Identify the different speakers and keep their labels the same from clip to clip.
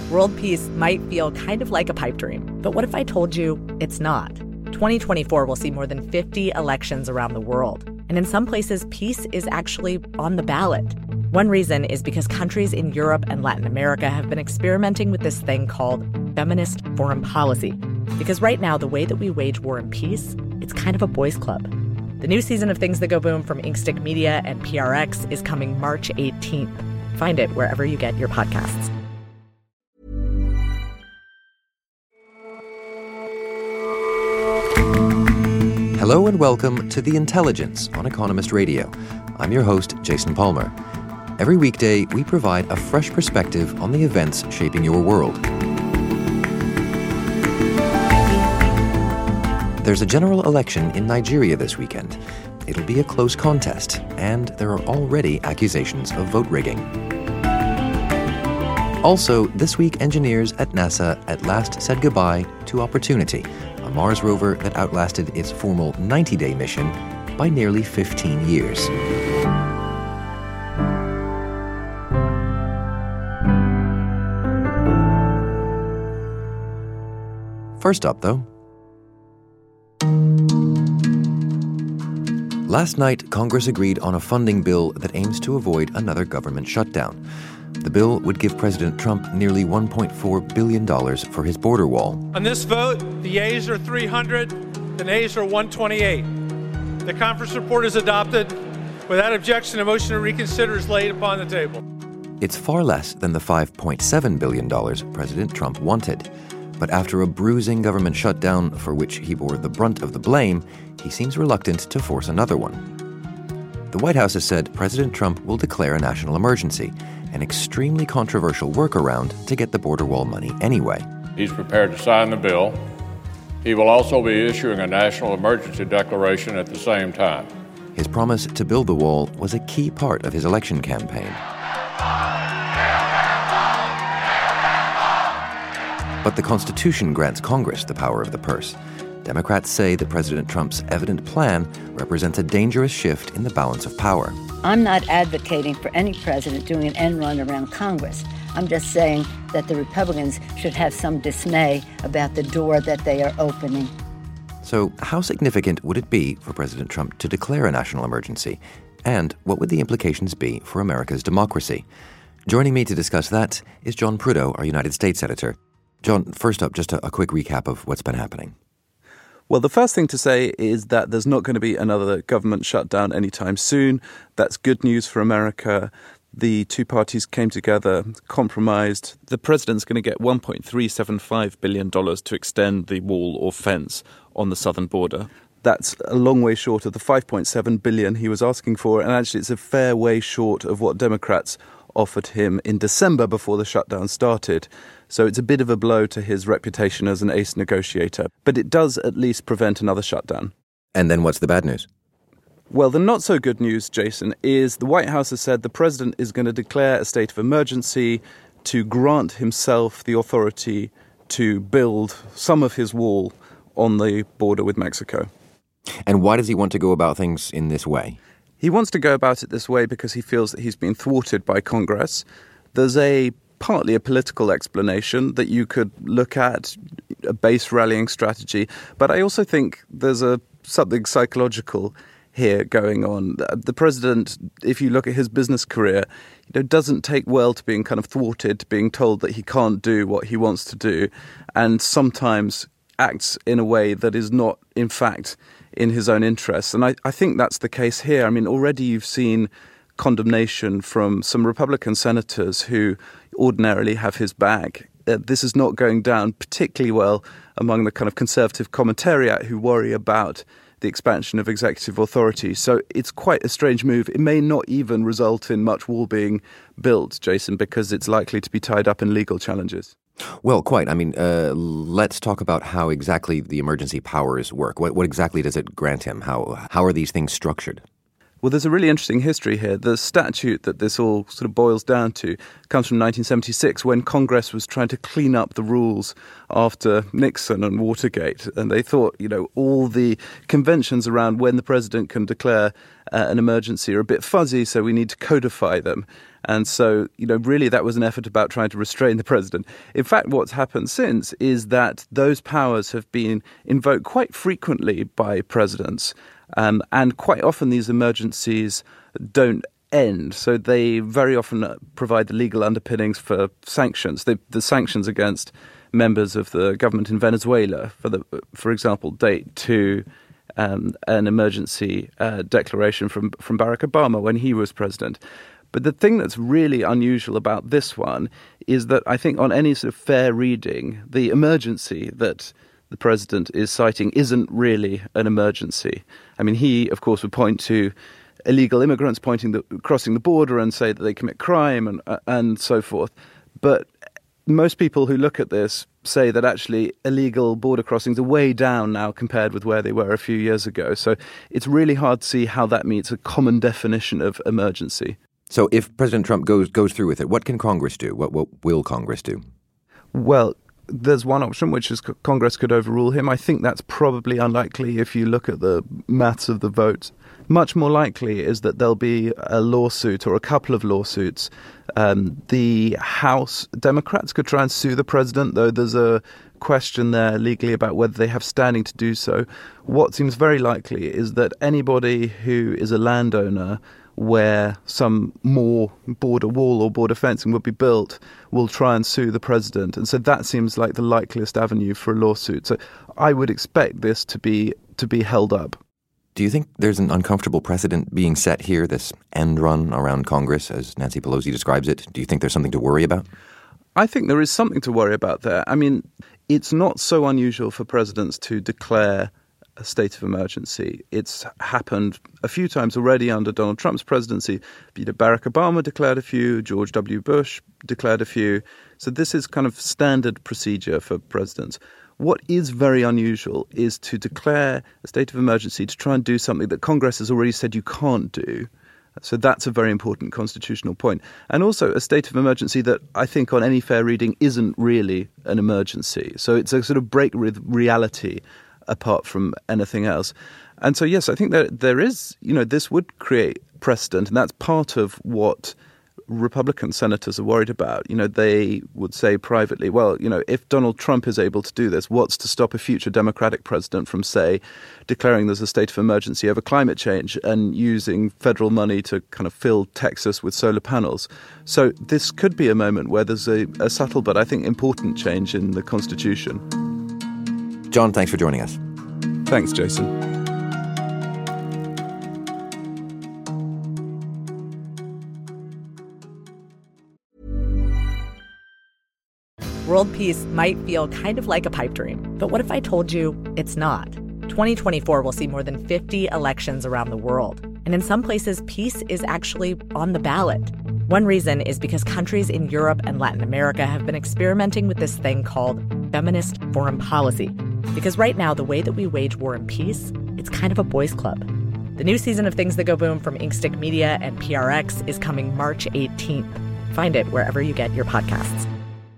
Speaker 1: World peace might feel kind of like a pipe dream, but what if I told you it's not? 2024 will see more than 50 elections around the world, and in some places, peace is actually on the ballot. One reason is because countries in Europe and Latin America have been experimenting with this thing called feminist foreign policy. Because right now, the way that we wage war and peace, it's kind of a boys' club. The new season of Things That Go Boom from Inkstick Media and PRX is coming March 18th. Find it wherever you get your podcasts.
Speaker 2: Hello and welcome to The Intelligence on Economist Radio. I'm your host, Jason Palmer. Every weekday, we provide a fresh perspective on the events shaping your world. There's a general election in Nigeria this weekend. It'll be a close contest, and there are already accusations of vote rigging. Also, this week, engineers at NASA at last said goodbye to Opportunity, a Mars rover that outlasted its formal 90-day mission by nearly 15 years. First up, though. Last night, Congress agreed on a funding bill that aims to avoid another government shutdown. The bill would give President Trump nearly $1.4 billion for his border wall.
Speaker 3: On this vote, the yeas are 300, the nays are 128. The conference report is adopted. Without objection, a motion to reconsider is laid upon the table.
Speaker 2: It's far less than the $5.7 billion President Trump wanted. But after a bruising government shutdown for which he bore the brunt of the blame, he seems reluctant to force another one. The White House has said President Trump will declare a national emergency, an extremely controversial workaround to get the border wall money anyway.
Speaker 4: He's prepared to sign the bill. He will also be issuing a national emergency declaration at the same time.
Speaker 2: His promise to build the wall was a key part of his election campaign. But the Constitution grants Congress the power of the purse. Democrats say that President Trump's evident plan represents a dangerous shift in the balance of power.
Speaker 5: I'm not advocating for any president doing an end run around Congress. I'm just saying that the Republicans should have some dismay about the door that they are opening.
Speaker 2: So how significant would it be for President Trump to declare a national emergency? And what would the implications be for America's democracy? Joining me to discuss that is John Prudhoe, our United States Senator. John, first up, just a quick recap of what's been happening.
Speaker 6: Well, the first thing to say is that there's not going to be another government shutdown anytime soon. That's good news for America. The two parties came together, compromised. The president's going to get $1.375 billion to extend the wall or fence on the southern border. That's a long way short of the $5.7 billion he was asking for, and actually it's a fair way short of what Democrats offered him in December before the shutdown started. So it's a bit of a blow to his reputation as an ace negotiator. But it does at least prevent another shutdown.
Speaker 2: And then what's the bad news?
Speaker 6: Well, the not so good news, Jason, is the White House has said the president is going to declare a state of emergency to grant himself the authority to build some of his wall on the border with Mexico.
Speaker 2: And why does he want to go about things in this way?
Speaker 6: He wants to go about it this way because he feels that he's been thwarted by Congress. There's partly a political explanation that you could look at, a base rallying strategy. But I also think there's something psychological here going on. The president, if you look at his business career, doesn't take well to being kind of thwarted, being told that he can't do what he wants to do, and sometimes acts in a way that is not, in fact, in his own interests. And I think that's the case here. I mean, already you've seen condemnation from some Republican senators who ordinarily have his back. This is not going down particularly well among the kind of conservative commentariat who worry about the expansion of executive authority. So it's quite a strange move. It may not even result in much wall being built, Jason, because it's likely to be tied up in legal challenges.
Speaker 2: Well, quite. I mean, let's talk about how exactly the emergency powers work. What exactly does it grant him? How are these things structured?
Speaker 6: Well, there's a really interesting history here. The statute that this all sort of boils down to comes from 1976, when Congress was trying to clean up the rules after Nixon and Watergate. And they thought, all the conventions around when the president can declare an emergency are a bit fuzzy, so we need to codify them. And so, really that was an effort about trying to restrain the president. In fact, what's happened since is that those powers have been invoked quite frequently by presidents. And quite often these emergencies don't end. So they very often provide the legal underpinnings for sanctions. The sanctions against members of the government in Venezuela, for example, date to an emergency declaration from Barack Obama when he was president. But the thing that's really unusual about this one is that I think on any sort of fair reading, the emergency that the president is citing isn't really an emergency. I mean, he, of course, would point to illegal immigrants crossing the border and say that they commit crime and so forth. But most people who look at this say that actually illegal border crossings are way down now compared with where they were a few years ago. So it's really hard to see how that meets a common definition of emergency.
Speaker 2: So if President Trump goes through with it, what can Congress do? What will Congress do?
Speaker 6: Well, there's one option, which is Congress could overrule him. I think that's probably unlikely if you look at the maths of the vote. Much more likely is that there'll be a lawsuit or a couple of lawsuits. The House Democrats could try and sue the president, though there's a question there legally about whether they have standing to do so. What seems very likely is that anybody who is a landowner where some more border wall or border fencing would be built will try and sue the president. And so that seems like the likeliest avenue for a lawsuit. So I would expect this to be held up.
Speaker 2: Do you think there's an uncomfortable precedent being set here, this end run around Congress, as Nancy Pelosi describes it? Do you think there's something to worry about?
Speaker 6: I think there is something to worry about there. I mean, it's not so unusual for presidents to declare a state of emergency. It's happened a few times already under Donald Trump's presidency. Barack Obama declared a few, George W. Bush declared a few. So this is kind of standard procedure for presidents. What is very unusual is to declare a state of emergency to try and do something that Congress has already said you can't do. So that's a very important constitutional point. And also a state of emergency that I think on any fair reading isn't really an emergency. So it's a sort of break with reality apart from anything else. And so, yes, I think that there is, this would create precedent, and that's part of what Republican senators are worried about. They would say privately, well, if Donald Trump is able to do this, what's to stop a future Democratic president from, say, declaring there's a state of emergency over climate change and using federal money to kind of fill Texas with solar panels? So this could be a moment where there's a subtle but I think important change in the Constitution.
Speaker 2: John, thanks for joining us.
Speaker 6: Thanks, Jason.
Speaker 1: World peace might feel kind of like a pipe dream, but what if I told you it's not? 2024 will see more than 50 elections around the world, and in some places, peace is actually on the ballot. One reason is because countries in Europe and Latin America have been experimenting with this thing called feminist foreign policy. Because right now, the way that we wage war and peace, it's kind of a boys' club. The new season of Things That Go Boom from Inkstick Media and PRX is coming March 18th. Find it wherever you get your podcasts.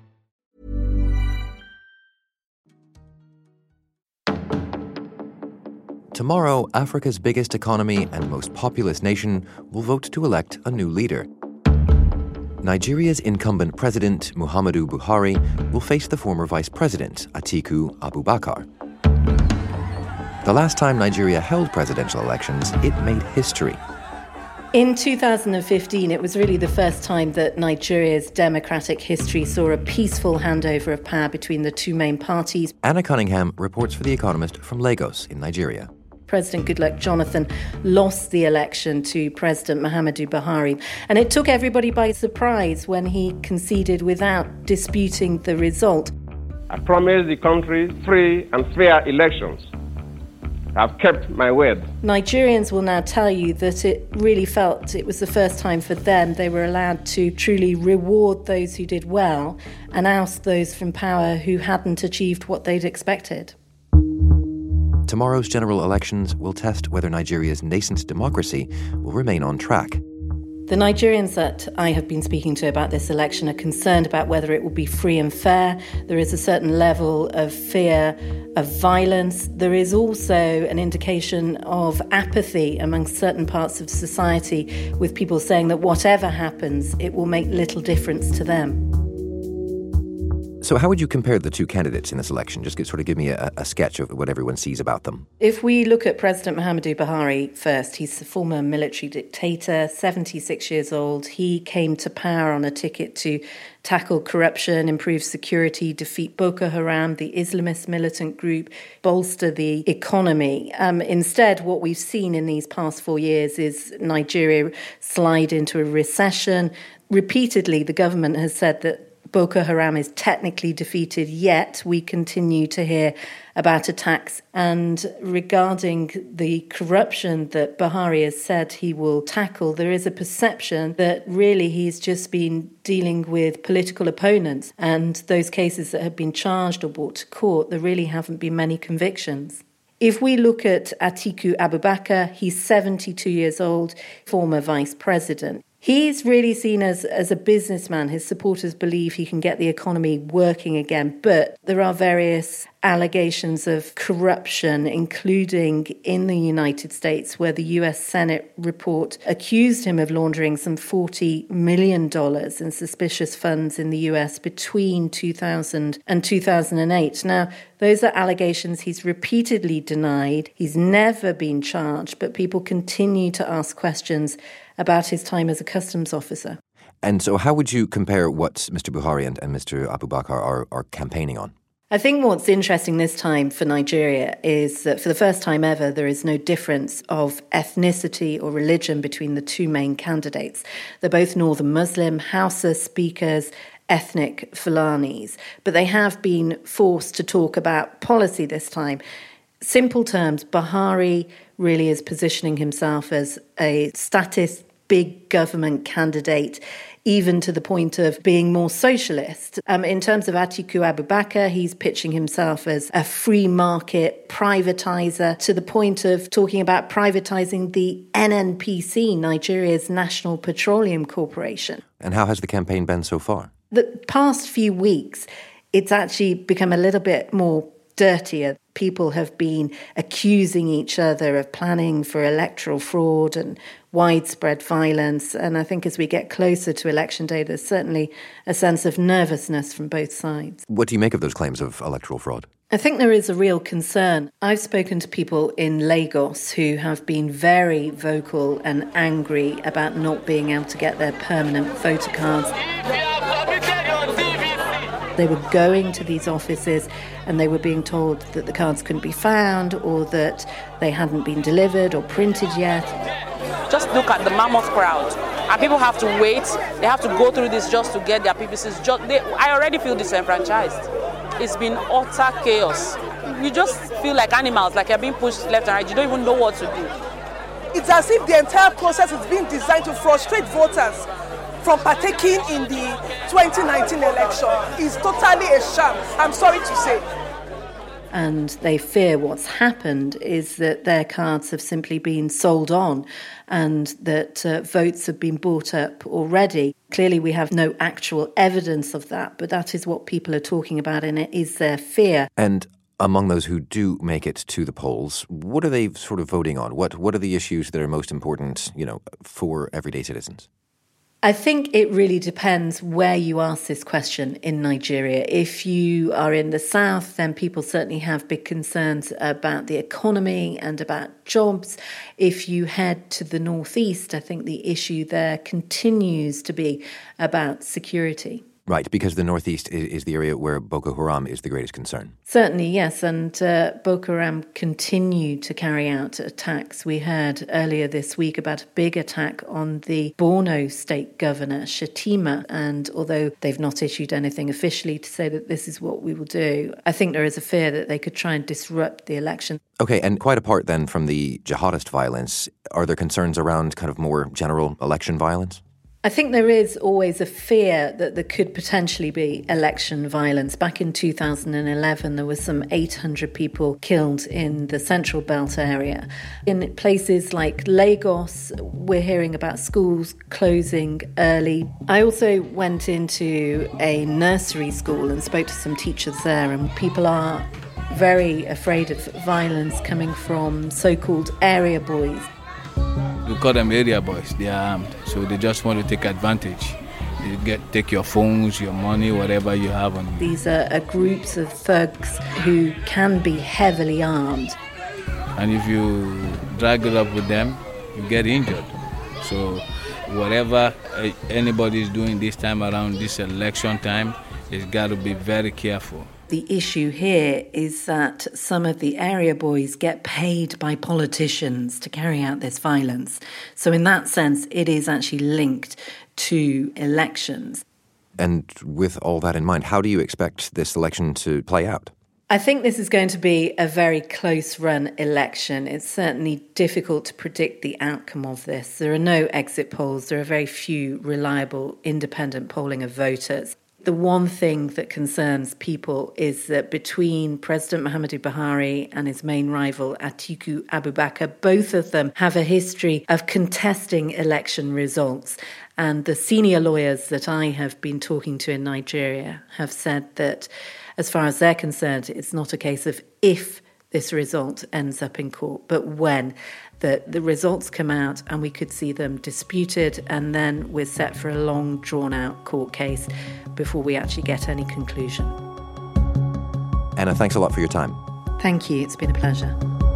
Speaker 2: Tomorrow, Africa's biggest economy and most populous nation will vote to elect a new leader. Nigeria's incumbent president, Muhammadu Buhari, will face the former vice president, Atiku Abubakar. The last time Nigeria held presidential elections, it made history.
Speaker 7: In 2015, it was really the first time that Nigeria's democratic history saw a peaceful handover of power between the two main parties.
Speaker 2: Anna Cunningham reports for The Economist from Lagos in Nigeria.
Speaker 7: President Goodluck Jonathan lost the election to President Muhammadu Buhari, and it took everybody by surprise when he conceded without disputing the result.
Speaker 8: I promised the country free and fair elections. I've kept my word.
Speaker 7: Nigerians will now tell you that it really felt it was the first time for them they were allowed to truly reward those who did well and oust those from power who hadn't achieved what they'd expected.
Speaker 2: Tomorrow's general elections will test whether Nigeria's nascent democracy will remain on track.
Speaker 7: The Nigerians that I have been speaking to about this election are concerned about whether it will be free and fair. There is a certain level of fear of violence. There is also an indication of apathy among certain parts of society, with people saying that whatever happens, it will make little difference to them.
Speaker 2: So how would you compare the two candidates in this election? Just give me a sketch of what everyone sees about them.
Speaker 7: If we look at President Muhammadu Buhari first, he's a former military dictator, 76 years old. He came to power on a ticket to tackle corruption, improve security, defeat Boko Haram, the Islamist militant group, bolster the economy. Instead, what we've seen in these past 4 years is Nigeria slide into a recession. Repeatedly, the government has said that Boko Haram is technically defeated, yet we continue to hear about attacks. And regarding the corruption that Buhari has said he will tackle, there is a perception that really he's just been dealing with political opponents. And those cases that have been charged or brought to court, there really haven't been many convictions. If we look at Atiku Abubakar, he's 72 years old, former vice president. He's really seen as a businessman. His supporters believe he can get the economy working again, but there are various allegations of corruption, including in the United States, where the US Senate report accused him of laundering some $40 million in suspicious funds in the US between 2000 and 2008. Now, those are allegations he's repeatedly denied. He's never been charged, but people continue to ask questions about his time as a customs officer.
Speaker 2: And so how would you compare what Mr. Buhari and Mr. Abubakar are campaigning on?
Speaker 7: I think what's interesting this time for Nigeria is that for the first time ever, there is no difference of ethnicity or religion between the two main candidates. They're both Northern Muslim, Hausa speakers, ethnic Fulanis, but they have been forced to talk about policy this time. Simple terms, Buhari really is positioning himself as a statist, big government candidate, even to the point of being more socialist. In terms of Atiku Abubakar, he's pitching himself as a free market privatizer, to the point of talking about privatizing the NNPC, Nigeria's National Petroleum Corporation.
Speaker 2: And how has the campaign been so far?
Speaker 7: The past few weeks, it's actually become a little bit more dirtier. People have been accusing each other of planning for electoral fraud and widespread violence. And I think as we get closer to election day, there's certainly a sense of nervousness from both sides.
Speaker 2: What do you make of those claims of electoral fraud?
Speaker 7: I think there is a real concern. I've spoken to people in Lagos who have been very vocal and angry about not being able to get their permanent voter cards. They were going to these offices and they were being told that the cards couldn't be found or that they hadn't been delivered or printed yet.
Speaker 9: Just look at the mammoth crowd. And people have to wait. They have to go through this just to get their PPCs. I already feel disenfranchised. It's been utter chaos. You just feel like animals, like you're being pushed left and right. You don't even know what to do.
Speaker 10: It's as if the entire process is being designed to frustrate voters from partaking in the 2019 election. Is totally a sham, I'm sorry to say.
Speaker 7: And they fear what's happened is that their cards have simply been sold on and that votes have been bought up already. Clearly, we have no actual evidence of that, but that is what people are talking about, and it is their fear.
Speaker 2: And among those who do make it to the polls, what are they sort of voting on? What are the issues that are most important, for everyday citizens?
Speaker 7: I think it really depends where you ask this question in Nigeria. If you are in the south, then people certainly have big concerns about the economy and about jobs. If you head to the northeast, I think the issue there continues to be about security.
Speaker 2: Right, because the northeast is the area where Boko Haram is the greatest concern.
Speaker 7: Certainly, yes, and Boko Haram continue to carry out attacks. We heard earlier this week about a big attack on the Borno state governor, Shatima, and although they've not issued anything officially to say that this is what we will do, I think there is a fear that they could try and disrupt the election.
Speaker 2: Okay, and quite apart then from the jihadist violence, are there concerns around kind of more general election violence?
Speaker 7: I think there is always a fear that there could potentially be election violence. Back in 2011, there were some 800 people killed in the Central Belt area. In places like Lagos, we're hearing about schools closing early. I also went into a nursery school and spoke to some teachers there, and people are very afraid of violence coming from so-called area boys.
Speaker 11: We call them area boys. They are armed, so they just want to take advantage. You take your phones, your money, whatever you have on you.
Speaker 7: These are groups of thugs who can be heavily armed.
Speaker 11: And if you drag it up with them, you get injured. So whatever anybody is doing this time around this election time, it's got to be very careful.
Speaker 7: The issue here is that some of the area boys get paid by politicians to carry out this violence. So in that sense, it is actually linked to elections.
Speaker 2: And with all that in mind, how do you expect this election to play out?
Speaker 7: I think this is going to be a very close-run election. It's certainly difficult to predict the outcome of this. There are no exit polls. There are very few reliable independent polling of voters. The one thing that concerns people is that between President Muhammadu Buhari and his main rival, Atiku Abubakar, both of them have a history of contesting election results. And the senior lawyers that I have been talking to in Nigeria have said that, as far as they're concerned, it's not a case of if this result ends up in court, but when. The results come out and we could see them disputed, and then we're set for a long, drawn-out court case before we actually get any conclusion.
Speaker 2: Anna, thanks a lot for your time.
Speaker 7: Thank you. It's been a pleasure.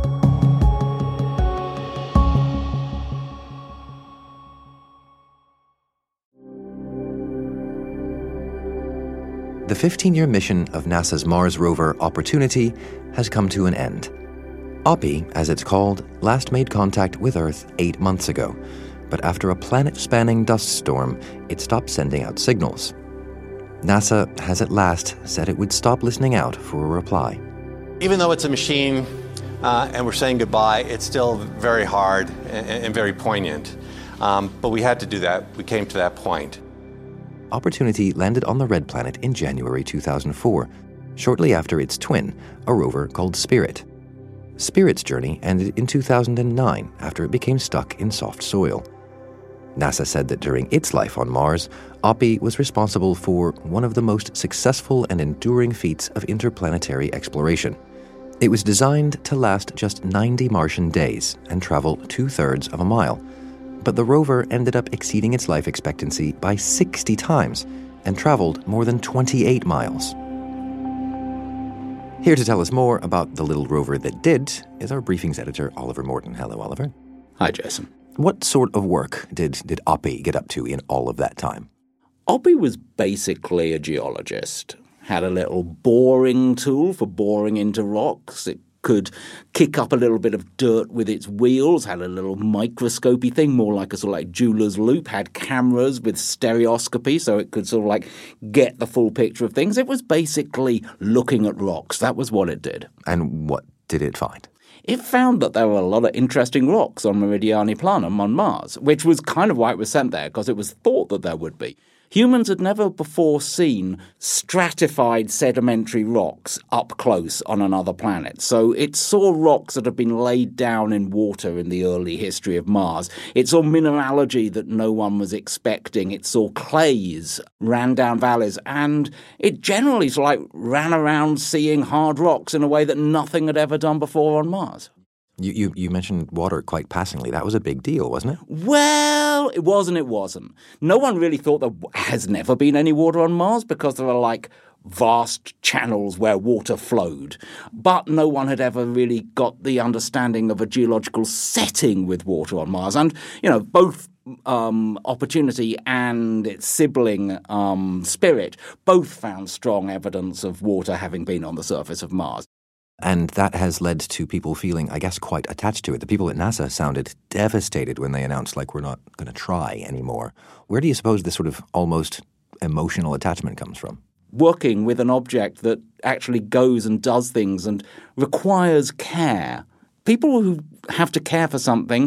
Speaker 2: The 15-year mission of NASA's Mars rover Opportunity has come to an end. OPI, as it's called, last made contact with Earth 8 months ago, but after a planet-spanning dust storm, it stopped sending out signals. NASA has at last said it would stop listening out for a reply.
Speaker 12: Even though it's a machine and we're saying goodbye, it's still very hard and very poignant. But we had to do that. We came to that point.
Speaker 2: Opportunity landed on the Red Planet in January 2004, shortly after its twin, a rover called Spirit. Spirit's journey ended in 2009 after it became stuck in soft soil. NASA said that during its life on Mars, OPI was responsible for one of the most successful and enduring feats of interplanetary exploration. It was designed to last just 90 Martian days and travel 2/3 of a mile. But the rover ended up exceeding its life expectancy by 60 times and traveled more than 28 miles. Here to tell us more about the little rover that did is our briefings editor, Oliver Morton. Hello, Oliver.
Speaker 13: Hi, Jason.
Speaker 2: What sort of work did OPI get up to in all of that time?
Speaker 13: OPI was basically a geologist. Had a little boring tool for boring into rocks. It could kick up a little bit of dirt with its wheels, had a little microscopy thing, more like a sort of like jeweler's loupe, had cameras with stereoscopy so it could sort of like get the full picture of things. It was basically looking at rocks. That was what it did.
Speaker 2: And what did it find?
Speaker 13: It found that there were a lot of interesting rocks on Meridiani Planum on Mars, which was kind of why it was sent there, because it was thought that there would be. Humans had never before seen stratified sedimentary rocks up close on another planet. So it saw rocks that had been laid down in water in the early history of Mars. It saw mineralogy that no one was expecting. It saw clays, ran down valleys, and it generally ran around seeing hard rocks in a way that nothing had ever done before on Mars.
Speaker 2: You mentioned water quite passingly. That was a big deal, wasn't it?
Speaker 13: Well, it was and it wasn't. No one really thought there has never been any water on Mars because there are vast channels where water flowed. But no one had ever really got the understanding of a geological setting with water on Mars. And, both Opportunity and its sibling Spirit both found strong evidence of water having been on the surface of Mars.
Speaker 2: And that has led to people feeling, I guess, quite attached to it. The people at NASA sounded devastated when they announced, we're not going to try anymore. Where do you suppose this sort of almost emotional attachment comes from?
Speaker 13: Working with an object that actually goes and does things and requires care. People who have to care for something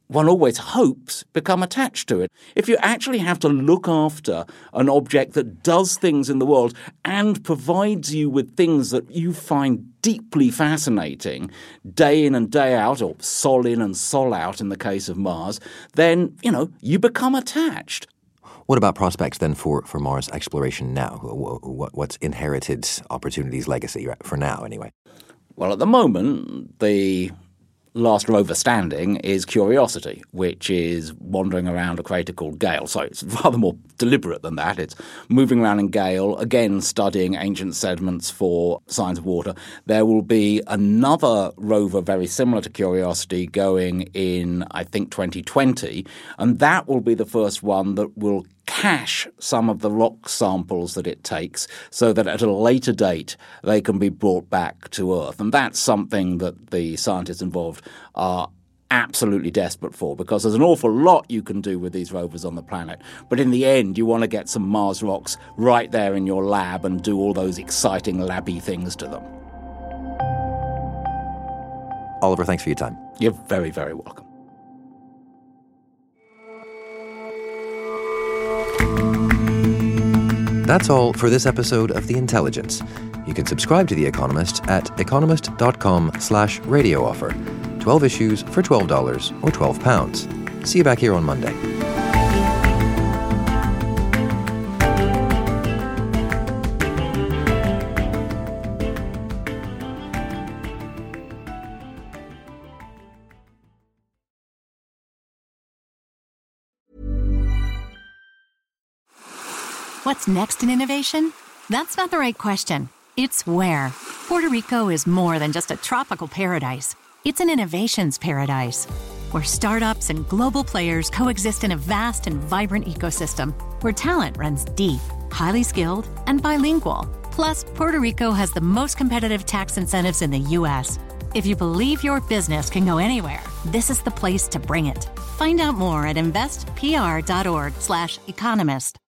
Speaker 13: one always hopes, become attached to it. If you actually have to look after an object that does things in the world and provides you with things that you find deeply fascinating day in and day out, or sol in and sol out in the case of Mars, then, you become attached.
Speaker 2: What about prospects then for Mars exploration now? What's inherited opportunities, legacy, for now anyway?
Speaker 13: Well, at the moment, the last rover standing is Curiosity, which is wandering around a crater called Gale. So it's rather more deliberate than that. It's moving around in Gale, again studying ancient sediments for signs of water. There will be another rover very similar to Curiosity going in, I think, 2020, and that will be the first one that will cache some of the rock samples that it takes so that at a later date they can be brought back to Earth. And that's something that the scientists involved are absolutely desperate for, because there's an awful lot you can do with these rovers on the planet. But in the end, you want to get some Mars rocks right there in your lab and do all those exciting labby things to them.
Speaker 2: Oliver, thanks for your time.
Speaker 13: You're very, very welcome.
Speaker 2: That's all for this episode of The Intelligence. You can subscribe to The Economist at economist.com/radio offer. 12 issues for $12 or £12. See you back here on Monday.
Speaker 14: What's next in innovation? That's not the right question. It's where. Puerto Rico is more than just a tropical paradise. It's an innovations paradise, where startups and global players coexist in a vast and vibrant ecosystem, where talent runs deep, highly skilled, and bilingual. Plus, Puerto Rico has the most competitive tax incentives in the U.S. If you believe your business can go anywhere, this is the place to bring it. Find out more at investpr.org/economist.